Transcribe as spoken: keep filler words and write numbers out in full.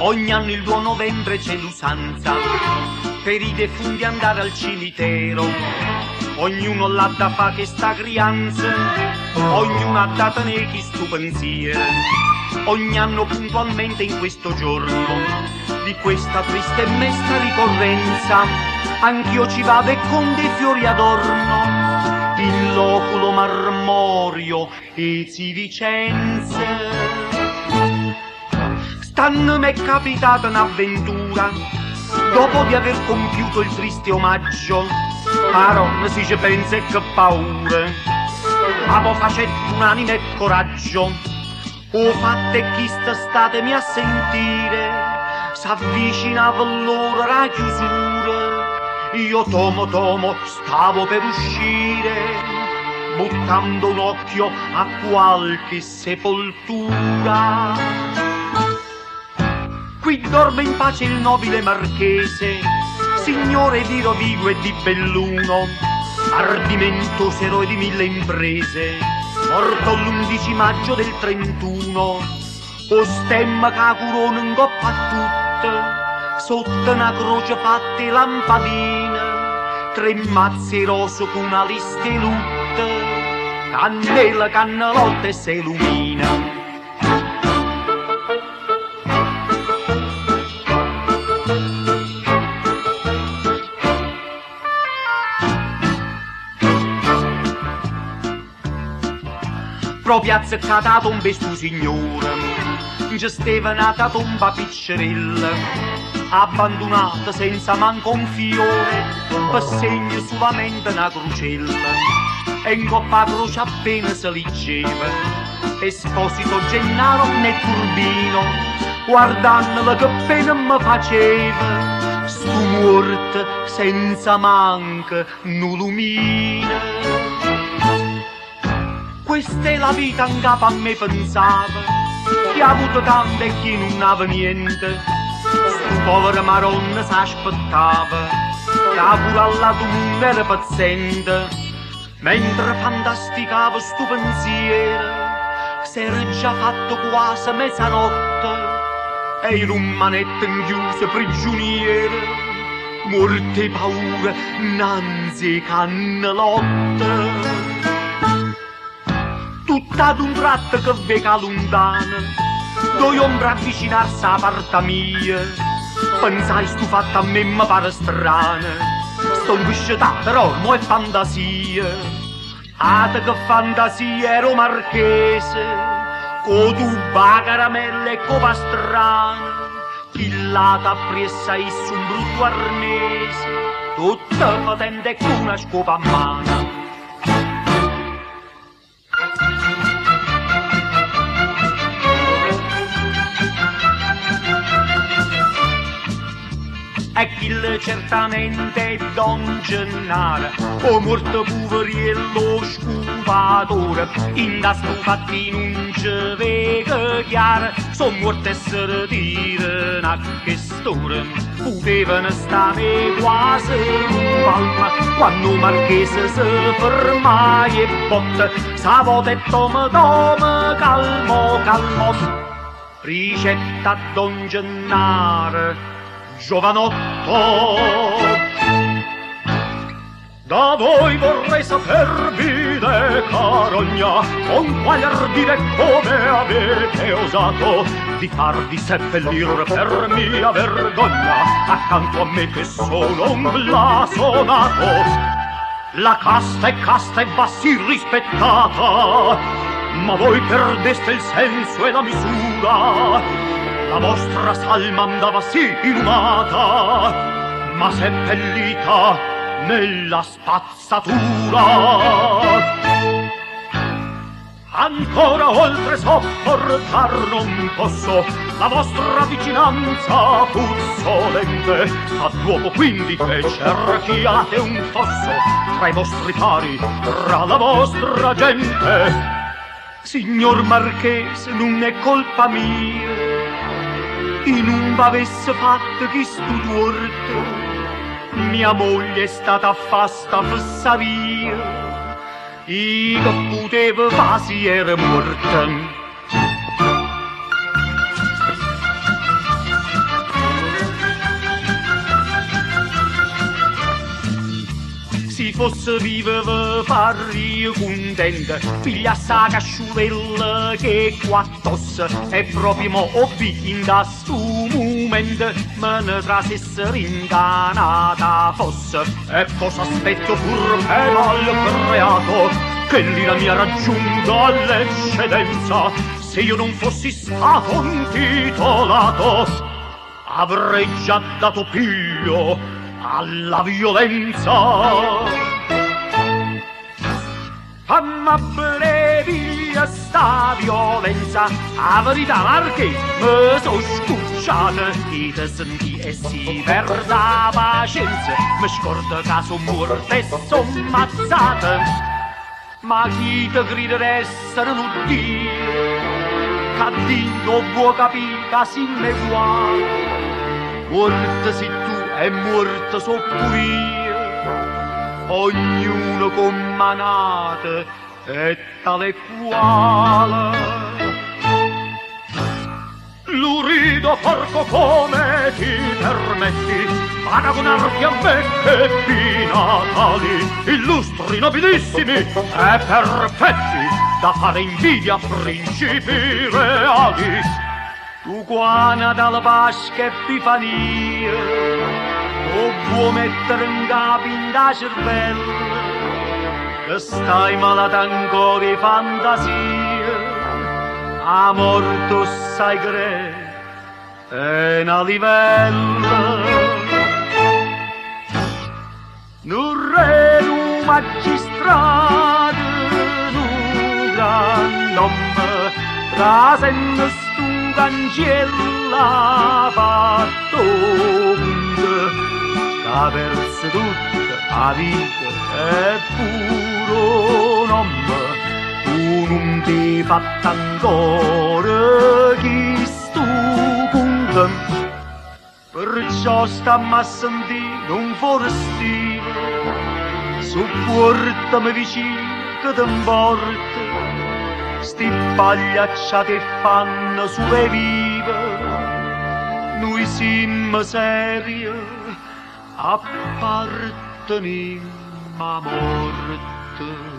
Ogni anno il due novembre c'è l'usanza per i defunti andare al cimitero. Ognuno l'ha da fa che sta crianza, ognuno ha da tenere chi stu pensiero. Ogni anno puntualmente in questo giorno di questa triste e mesta ricorrenza anch'io ci vado e con dei fiori adorno il loculo marmorio e si Vicenza. Stanno m'è capitata un'avventura dopo di aver compiuto il triste omaggio. Maronna si ci pensa e che paura, ma poi facette un'anima e coraggio. O fatte chi sta statemi a sentire, s'avvicinava l'ora la chiusura. Io tomo tomo stavo per uscire, buttando un occhio a qualche sepoltura. Qui dorme in pace il nobile marchese, signore di Rovigo e di Belluno, ardimentoso eroe di mille imprese, morto l'undici maggio del trentuno. O stemma che curona in coppa a tutta, sotto una croce fatte lampadina, tre mazze rosso con una liste lutta, cannella, cannalotta e se illumina. Proprio azzeccato un besto signore, ci stava nata tomba piccerella, abbandonata senza manco un fiore, per segno solamente una crocella. E in coppa croce appena si leggeva, Esposito Gennaro né Turbino, guardandolo che pena mi faceva, stu morto senza manca nu lumina. Questa è la vita in capo a me pensava, chi ha avuto tanto e chi non aveva niente. Stu povera maronna s'aspettava, che pure alla tumba era paziente, mentre fantasticava stu pensiero, s'era già fatto quasi mezzanotte, e il rumanetto inchiuso prigioniero, morte paura, nanzi cannalotte. Tutta ad un tratto che veca lontana, due ombre avvicinarsi a parte mia, pensai stu fatto a me mi pare strana, sto inviscetà però mo è fantasia. Ate che fantasia ero marchese, co tuba caramelle e co pastrana, chillata appressa issu un brutto arnese, tutta patente con una scopa a mano. E chi certamente è Don Gennaro, o morto poveriello scuvatore, in da stufatti non ci vega chiara, son morto essere dire a che storia, potevano stare quasi in palma, quando Marchese si ferma e botte, s'avo detto me tome calmo calmo, ricetta Don Gennaro, giovanotto. Da voi vorrei sapervi de carogna, con quale ardire come avete osato di farvi seppellir per mia vergogna, accanto a me che sono un blasonato. La casta è casta e va sì rispettata, ma voi perdeste il senso e la misura. La vostra salma andava sì inumata, ma seppellita nella spazzatura. Ancora oltre sopportar non posso la vostra vicinanza puzzolente, a duopo quindi che cerchiate un fosso tra i vostri pari, tra la vostra gente. Signor Marchese, non è colpa mia, chi non m'avesse fatto chi stu torto, mia moglie è stata fasta fissa via, io che potevo quasi era morta. fosse viva pari contenta, piglia sta casciutella che qua tosse, e proprio mo ho in da stu momento, me ne trasesse ringanata fosse. E cosa aspetto pur per mal creato, che lì la mia raggiunga all'eccedenza, se io non fossi stato intitolato, avrei già dato pio alla violenza. Famma brevia sta violenza, a verità marche me so scucciata, e te senti e si perda pazienza, mi scorda che son morta e son mazzata. Ma chi te grida d'essere un Dio, che Dio vuoi capire si me guai, morta sei tu e morta so pure io, ognuno con manate e tale quale. Lurido porco come ti permetti, paragonarti a me che di Natali, illustri nobilissimi e perfetti, da fare invidia a principi reali. Tu guana dalla Pasqua Epifania, o vuoi mettere in capo in da cervello, che stai malata ancora di fantasia, a morto sai cre e una livella. Nu re, nu magistrato, nu gran nome, rasendo stu cancella fatto punto, che perse tutta la vita e puro nome. Tu non ti fatta ancora chi stu punto, perciò stammi a sentire un forestivo, su portami vicino che t'importa, sti pagliacciati e fanno su e vive, noi siamo seri, apparteniamo a morte.